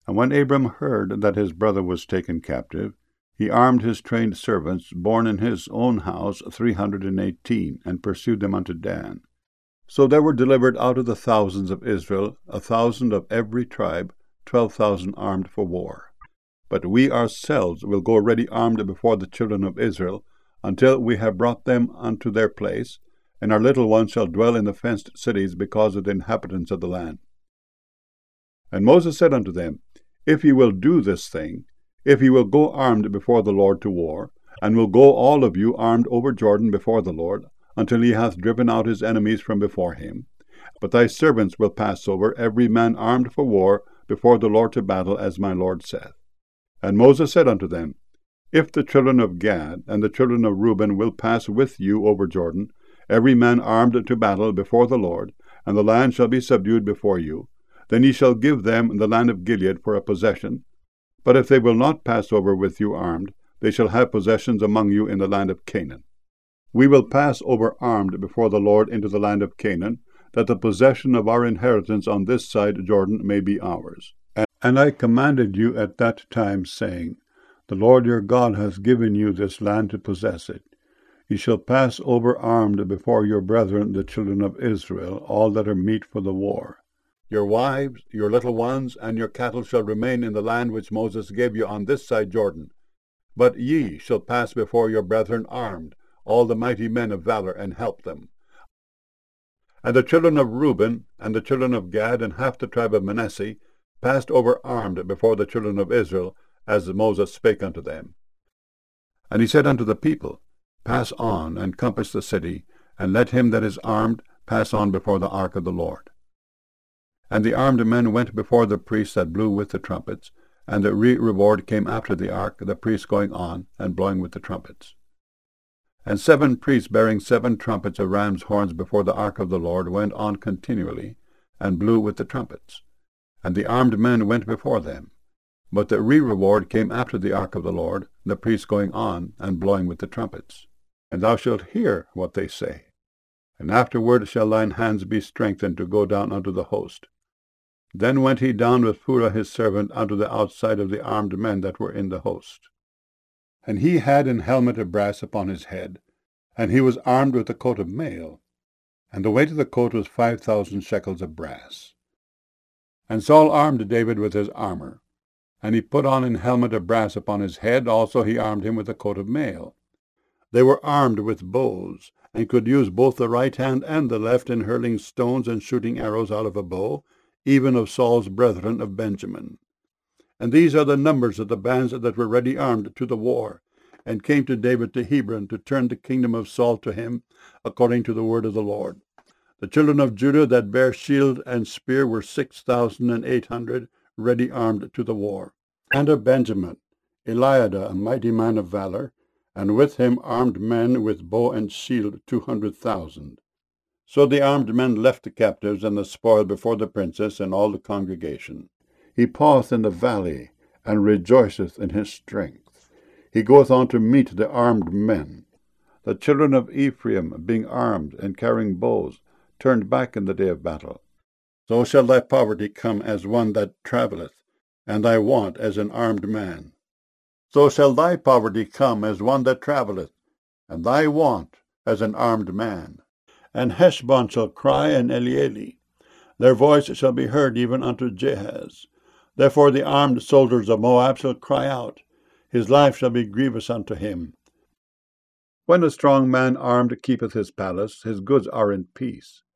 And when Abram heard that his brother was taken captive, he armed his trained servants, born in his own house, 318, and pursued them unto Dan. So there were delivered out of the thousands of Israel 1,000 of every tribe, 12,000 armed for war. But we ourselves will go ready armed before the children of Israel, until we have brought them unto their place, and our little ones shall dwell in the fenced cities because of the inhabitants of the land. And Moses said unto them, If ye will do this thing, if ye will go armed before the Lord to war, and will go all of you armed over Jordan before the Lord, until he hath driven out his enemies from before him. But thy servants will pass over, every man armed for war, before the Lord to battle, as my Lord saith. And Moses said unto them, If the children of Gad and the children of Reuben will pass with you over Jordan, every man armed to battle before the Lord, and the land shall be subdued before you, then ye shall give them the land of Gilead for a possession. But if they will not pass over with you armed, they shall have possessions among you in the land of Canaan. We will pass over armed before the Lord into the land of Canaan, that the possession of our inheritance on this side Jordan may be ours. And I commanded you at that time, saying, The Lord your God hath given you this land to possess it. Ye shall pass over armed before your brethren the children of Israel, all that are meet for the war. Your wives, your little ones, and your cattle shall remain in the land which Moses gave you on this side Jordan. But ye shall pass before your brethren armed, all the mighty men of valor, and help them. And the children of Reuben, and the children of Gad, and half the tribe of Manasseh, passed over armed before the children of Israel, as Moses spake unto them. And he said unto the people, Pass on, and compass the city, and let him that is armed pass on before the ark of the Lord. And the armed men went before the priests that blew with the trumpets, and the reward came after the ark, the priests going on, and blowing with the trumpets. And 7 priests bearing 7 trumpets of ram's horns before the ark of the Lord went on continually, and blew with the trumpets. And the armed men went before them. But the reward came after the ark of the Lord, the priests going on, and blowing with the trumpets. And thou shalt hear what they say. And afterward shall thine hands be strengthened to go down unto the host. Then went he down with Phurah his servant unto the outside of the armed men that were in the host. And he had an helmet of brass upon his head, and he was armed with a coat of mail, and the weight of the coat was 5,000 shekels of brass. And Saul armed David with his armor, and he put on an helmet of brass upon his head, also he armed him with a coat of mail. They were armed with bows, and could use both the right hand and the left in hurling stones and shooting arrows out of a bow, even of Saul's brethren of Benjamin. And these are the numbers of the bands that were ready armed to the war, and came to David to Hebron to turn the kingdom of Saul to him, according to the word of the Lord. The children of Judah that bare shield and spear were 6,800, ready armed to the war. And of Benjamin, Eliada, a mighty man of valor, and with him armed men with bow and shield 200,000. So the armed men left the captives and the spoil before the princes and all the congregation. He pauseth in the valley, and rejoiceth in his strength. He goeth on to meet the armed men. The children of Ephraim, being armed and carrying bows, turned back in the day of battle. So shall thy poverty come as one that travelleth, and thy want as an armed man. So shall thy poverty come as one that travelleth, and thy want as an armed man. And Heshbon shall cry, and Elealeh. Their voice shall be heard even unto Jahaz. Therefore the armed soldiers of Moab shall cry out. His life shall be grievous unto him. When a strong man armed keepeth his palace, his goods are in peace.